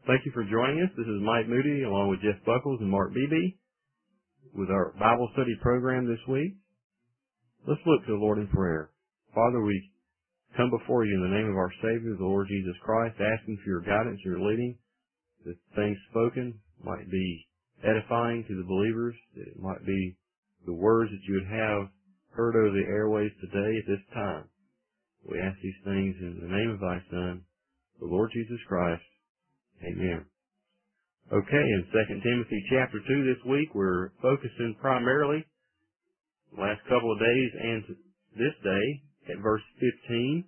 Thank you for joining us. This is Mike Moody along with Jeff Buckles and Mark Beebe with our Bible study program this week. Let's look to the Lord in prayer. Father, we come before you in the name of our Savior, the Lord Jesus Christ, asking for your guidance, your leading, that things spoken might be edifying to the believers, that it might be the words that you would have heard over the airways today at this time. We ask these things in the name of thy Son, the Lord Jesus Christ. Amen. Okay, in 2 Timothy chapter 2 this week, we're focusing primarily the last couple of days and this day at verse 15.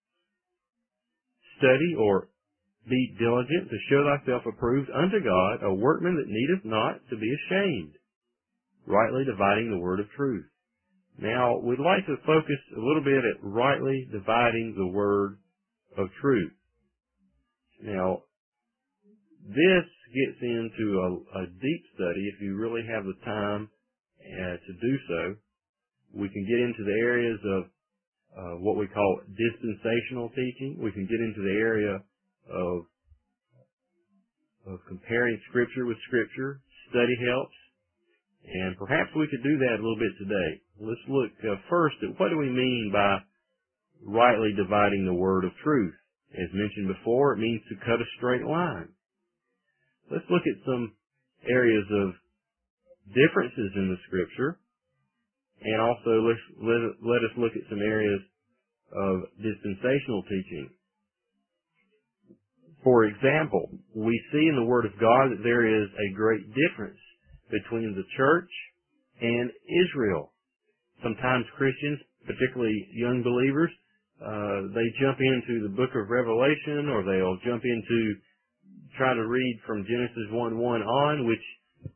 Study or be diligent to show thyself approved unto God, a workman that needeth not to be ashamed, rightly dividing the word of truth. Now, we'd like to focus a little bit at rightly dividing the word of truth. Now, this gets into a deep study if you really have the time to do so. We can get into the areas of what we call dispensational teaching. We can get into the area of comparing Scripture with Scripture, study helps, and perhaps we could do that a little bit today. Let's look first at what do we mean by rightly dividing the word of truth. As mentioned before, it means to cut a straight line. Let's look at some areas of differences in the Scripture, and also let us look at some areas of dispensational teaching. For example, we see in the Word of God that there is a great difference between the church and Israel. Sometimes Christians, particularly young believers, they jump into the book of Revelation, or they'll jump into try to read from Genesis 1:1 on, which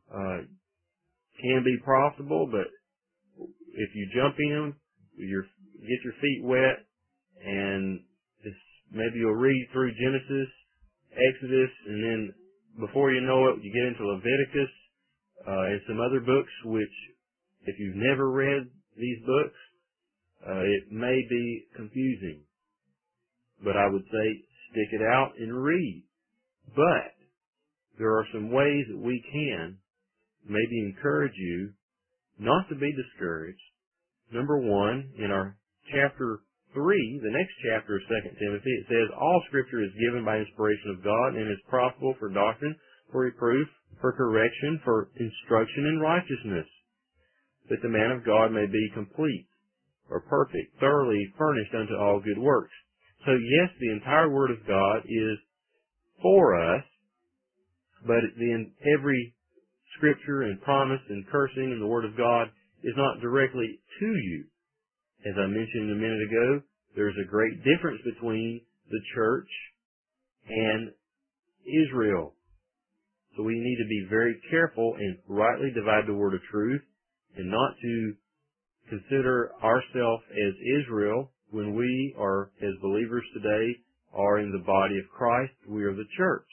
can be profitable, but if you jump in, get your feet wet, and maybe you'll read through Genesis, Exodus, and then before you know it, you get into Leviticus and some other books which, if you've never read these books, it may be confusing. But I would say stick it out and read. But there are some ways that we can maybe encourage you not to be discouraged. Number one, in our chapter 3, the next chapter of 2 Timothy, it says, all Scripture is given by inspiration of God and is profitable for doctrine, for reproof, for correction, for instruction in righteousness, that the man of God may be complete or perfect, thoroughly furnished unto all good works. So yes, the entire Word of God is for us, but every Scripture and promise and cursing in the Word of God is not directly to you. As I mentioned a minute ago, there's a great difference between the church and Israel. So we need to be very careful and rightly divide the word of truth, and not to consider ourselves as Israel when we are, as believers today, are in the body of Christ. We are the church.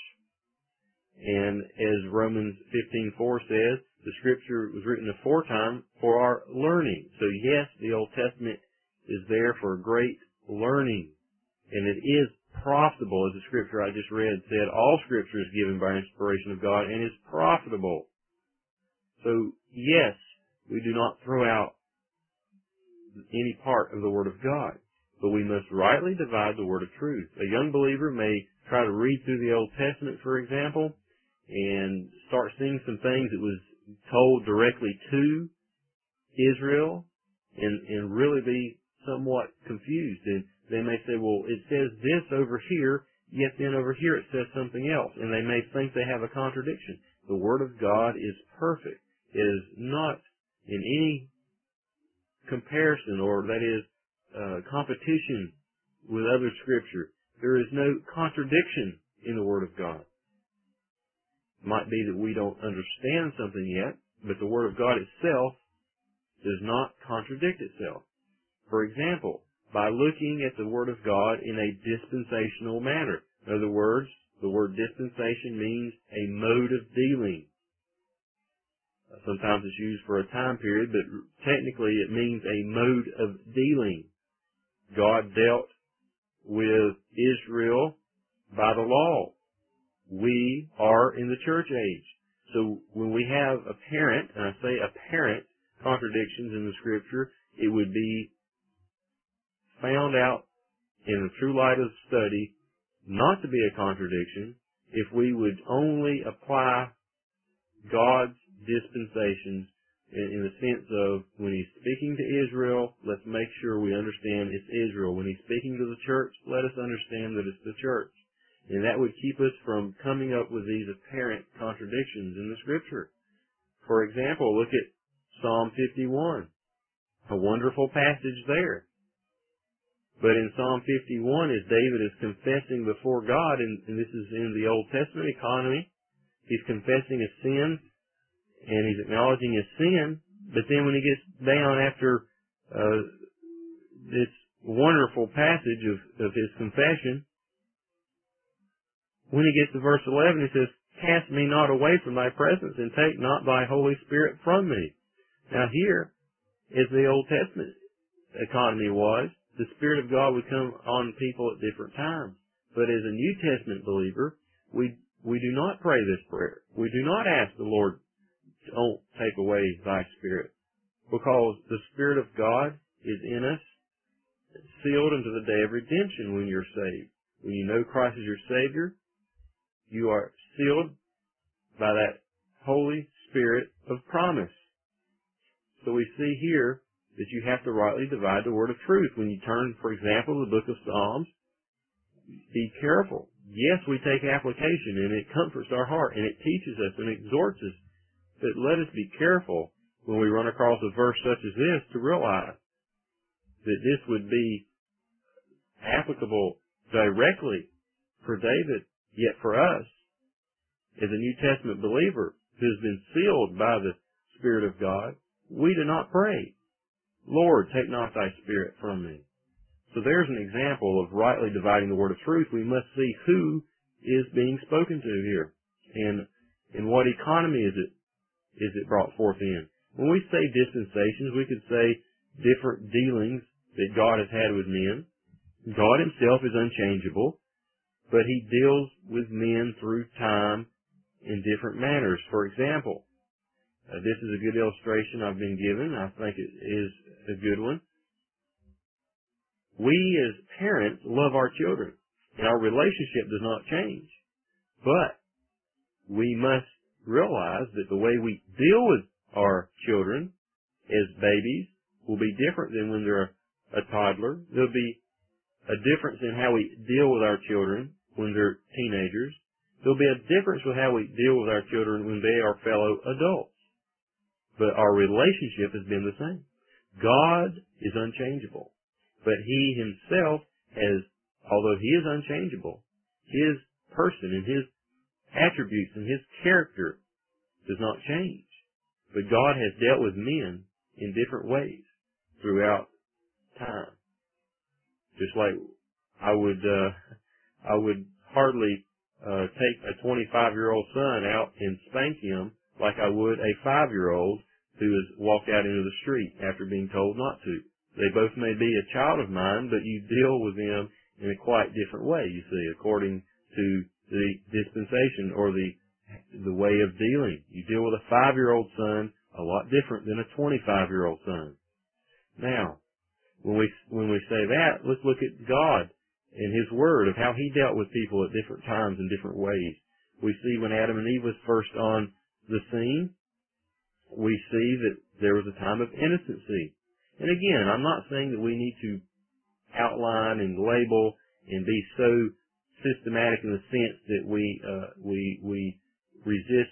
And as Romans 15:4 says, the Scripture was written aforetime for our learning. So yes, the Old Testament is there for great learning. And it is profitable, as the Scripture I just read said, all Scripture is given by inspiration of God and is profitable. So yes, we do not throw out any part of the Word of God, but we must rightly divide the word of truth. A young believer may try to read through the Old Testament, for example, and start seeing some things that was told directly to Israel and really be somewhat confused. And they may say, well, it says this over here, yet then over here it says something else. And they may think they have a contradiction. The Word of God is perfect. It is not in any comparison, or that is competition with other Scripture. There is no contradiction in the Word of God. It might be that we don't understand something yet, but the Word of God itself does not contradict itself. For example, by looking at the Word of God in a dispensational manner. In other words, the word dispensation means a mode of dealing. Sometimes it's used for a time period, but technically it means a mode of dealing. God dealt with Israel by the law. we are in the church age. So when we have apparent, and I say apparent, contradictions in the Scripture, it would be found out in the true light of study not to be a contradiction if we would only apply God's dispensations in the sense of when He's speaking to Israel, let's make sure we understand it's Israel. When He's speaking to the church, let us understand that it's the church. And that would keep us from coming up with these apparent contradictions in the Scripture. For example, look at Psalm 51. A wonderful passage there. But in Psalm 51, as David is confessing before God, and this is in the Old Testament economy, he's confessing his sin, and he's acknowledging his sin, but then when he gets down after this wonderful passage of his confession, when he gets to verse 11, he says, "Cast me not away from thy presence, and take not thy Holy Spirit from me." Now here, as the Old Testament economy was, the Spirit of God would come on people at different times. But as a New Testament believer, we do not pray this prayer. We do not ask the Lord, "Don't take away thy Spirit," because the Spirit of God is in us, sealed unto the day of redemption when you're saved. When you know Christ as your Savior, you are sealed by that Holy Spirit of promise. So we see here that you have to rightly divide the word of truth. When you turn, for example, to the book of Psalms, be careful. Yes, we take application, and it comforts our heart, and it teaches us and exhorts us. But let us be careful when we run across a verse such as this to realize that this would be applicable directly for David, yet for us, as a New Testament believer who has been sealed by the Spirit of God, we do not pray, "Lord, take not thy Spirit from me." So there's an example of rightly dividing the word of truth. We must see who is being spoken to here, and in what economy is it brought forth in. When we say dispensations, we could say different dealings that God has had with men. God Himself is unchangeable, but He deals with men through time in different manners. For example, this is a good illustration I've been given. I think it is a good one. We as parents love our children, and our relationship does not change. But we must realize that the way we deal with our children as babies will be different than when they're a toddler. There'll be a difference in how we deal with our children when they're teenagers. There'll be a difference with how we deal with our children when they are fellow adults. But our relationship has been the same. God is unchangeable. But He Himself has, although He is unchangeable, His person and His attributes and His character does not change. But God has dealt with men in different ways throughout time. Just like I would hardly take a 25-year-old son out and spank him like I would a 5-year-old who has walked out into the street after being told not to. They both may be a child of mine, but you deal with them in a quite different way, you see, according to the dispensation or the way of dealing. You deal with a 5-year-old son a lot different than a 25-year-old son. Now, when we say that, let's look at God and His Word of how He dealt with people at different times in different ways. We see when Adam and Eve was first on the scene, we see that there was a time of innocency. And again, I'm not saying that we need to outline and label and be so systematic in the sense that we resist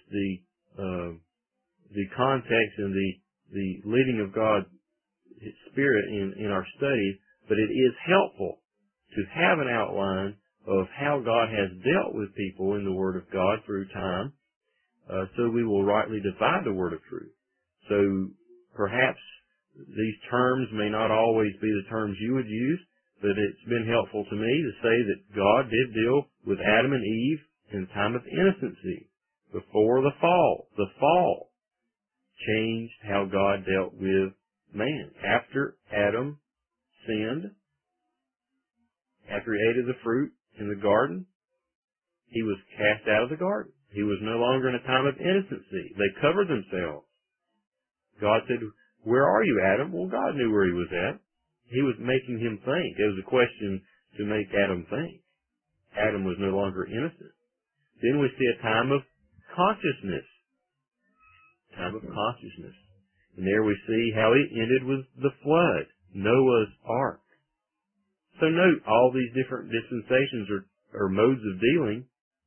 the context and the leading of God's Spirit in our studies, but it is helpful to have an outline of how God has dealt with people in the Word of God through time, so we will rightly divide the Word of truth. So perhaps these terms may not always be the terms you would use, but it's been helpful to me to say that God did deal with Adam and Eve in a time of innocency before the fall. The fall changed how God dealt with man. After Adam sinned, after he ate of the fruit in the garden, he was cast out of the garden. He was no longer in a time of innocency. They covered themselves. God said, "Where are you, Adam?" Well, God knew where he was at. He was making him think. It was a question to make Adam think. Adam was no longer innocent. Then we see a time of consciousness. Time of consciousness. And there we see how it ended with the flood, Noah's ark. So note all these different dispensations or modes of dealing.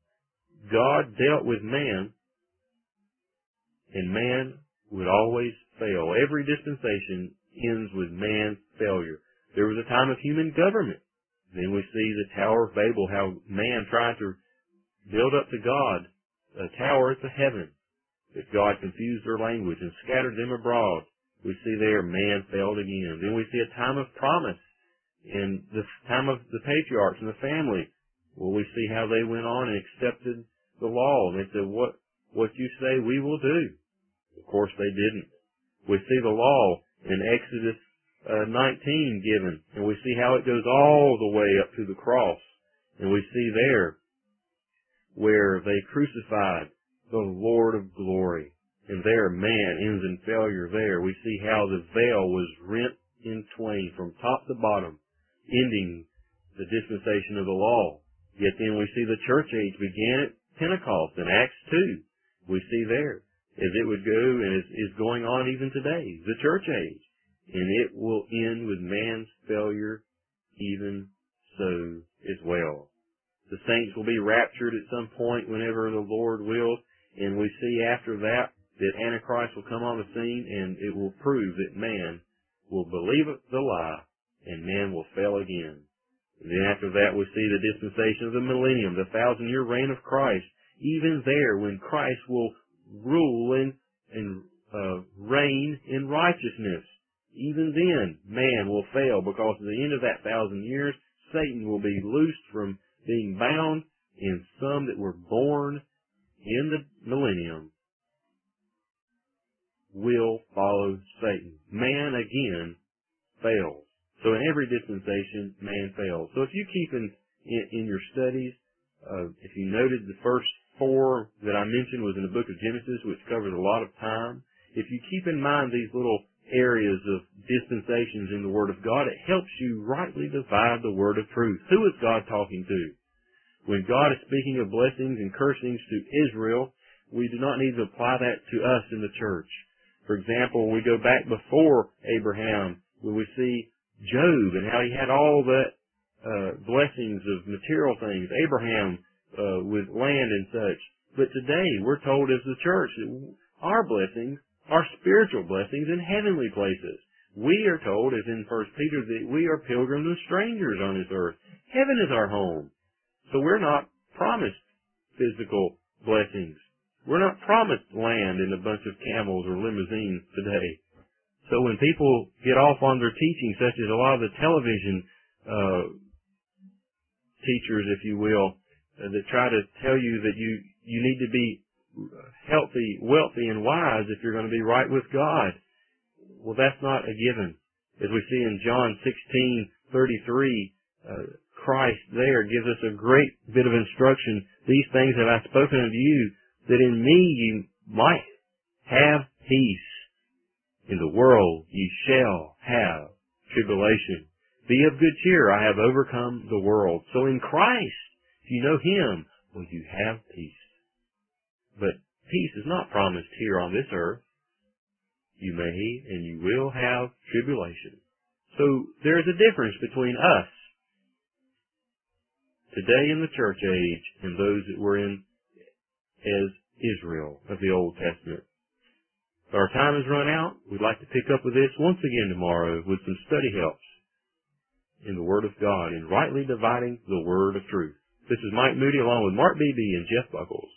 God dealt with man, and man would always fail. Every dispensation ends with man's failure. There was a time of human government. Then we see the Tower of Babel, how man tried to build up to God a tower to heaven. But God confused their language and scattered them abroad. We see there man failed again. Then we see a time of promise in the time of the patriarchs and the family. Well, we see how they went on and accepted the law. And they said, what you say we will do. Of course they didn't. We see the law in Exodus 19 given, and we see how it goes all the way up to the cross. And we see there where they crucified the Lord of glory. And there man ends in failure there. We see how the veil was rent in twain from top to bottom, ending the dispensation of the law. Yet then we see the church age began at Pentecost in Acts 2. We see there, as it would go and is going on even today, the church age. And it will end with man's failure even so as well. The saints will be raptured at some point whenever the Lord wills, and we see after that Antichrist will come on the scene, and it will prove that man will believe the lie, and man will fail again. And then after that we see the dispensation of the millennium, the 1,000-year reign of Christ. Even there, when Christ will rule and reign in righteousness, even then man will fail, because at the end of that 1,000 years, Satan will be loosed from being bound, and some that were born in the millennium will follow Satan. Man again fails. So in every dispensation, man fails. So if you keep in your studies, if you noted the first 4 that I mentioned was in the book of Genesis, which covers a lot of time. If you keep in mind these little areas of dispensations in the Word of God, it helps you rightly divide the word of truth. Who is God talking to? When God is speaking of blessings and cursings to Israel, we do not need to apply that to us in the church. For example, when we go back before Abraham, when we see Job and how he had all that blessings of material things, Abraham with land and such. But today, we're told as the church that our blessings are spiritual blessings in heavenly places. We are told, as in 1 Peter, that we are pilgrims and strangers on this earth. Heaven is our home. So we're not promised physical blessings. We're not promised land and a bunch of camels or limousines today. So when people get off on their teaching, such as a lot of the television teachers, if you will, that try to tell you that you need to be healthy, wealthy, and wise if you're going to be right with God. Well, that's not a given. As we see in John 16:33, Christ there gives us a great bit of instruction. These things have I spoken unto you, that in me you might have peace. In the world ye shall have tribulation. Be of good cheer, I have overcome the world. So in Christ, if you know Him, well, you have peace. But peace is not promised here on this earth. You may and you will have tribulation. So there is a difference between us today in the church age and those that were in as Israel of the Old Testament. Our time has run out. We'd like to pick up with this once again tomorrow with some study helps in the Word of God and rightly dividing the Word of truth. This is Mike Moody along with Mark Beebe and Jeff Buckles.